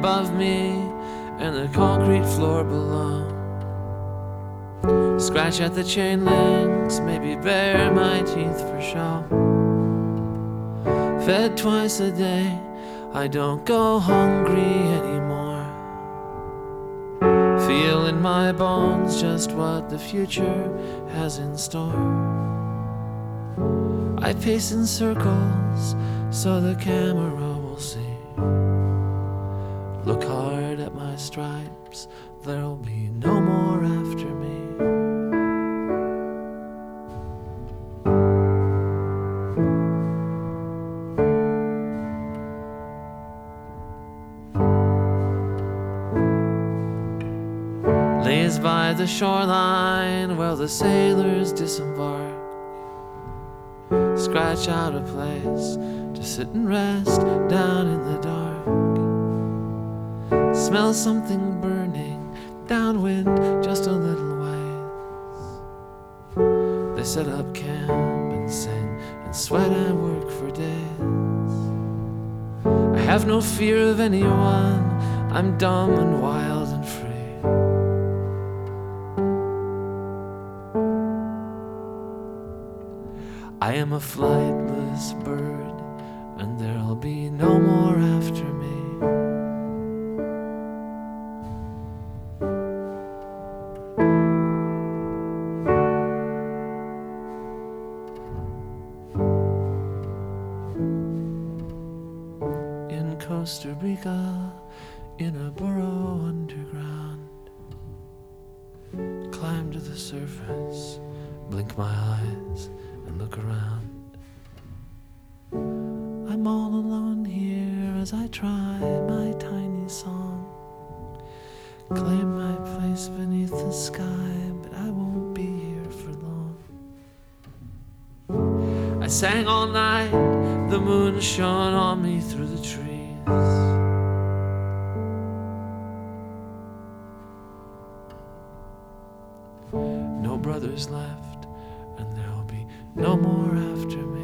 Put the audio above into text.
above me and the concrete floor below. Scratch at the chain links, maybe bare my teeth for show. Fed twice a day, I don't go hungry anymore. Feel in my bones just what the future has in store. I pace in circles so the camera will see. Look hard at my stripes, there'll be no more after me. Lays by the shoreline while the sailors disembark. Scratch out a place to sit and rest down in the dark. Smell something burning downwind just a little ways. They set up camp and sing and sweat and work for days. I have no fear of anyone, I'm dumb and wild and free. I am a flightless bird, and there'll be no more after me. In Costa Rica, in a burrow underground, climb to the surface, blink my eyes, and look around. I'm all alone here as I try my tiny song. Claim my place beneath the sky, but I won't be here for long. I sang all night, the moon shone on me through the trees. No brothers left, and there'll be no more after me.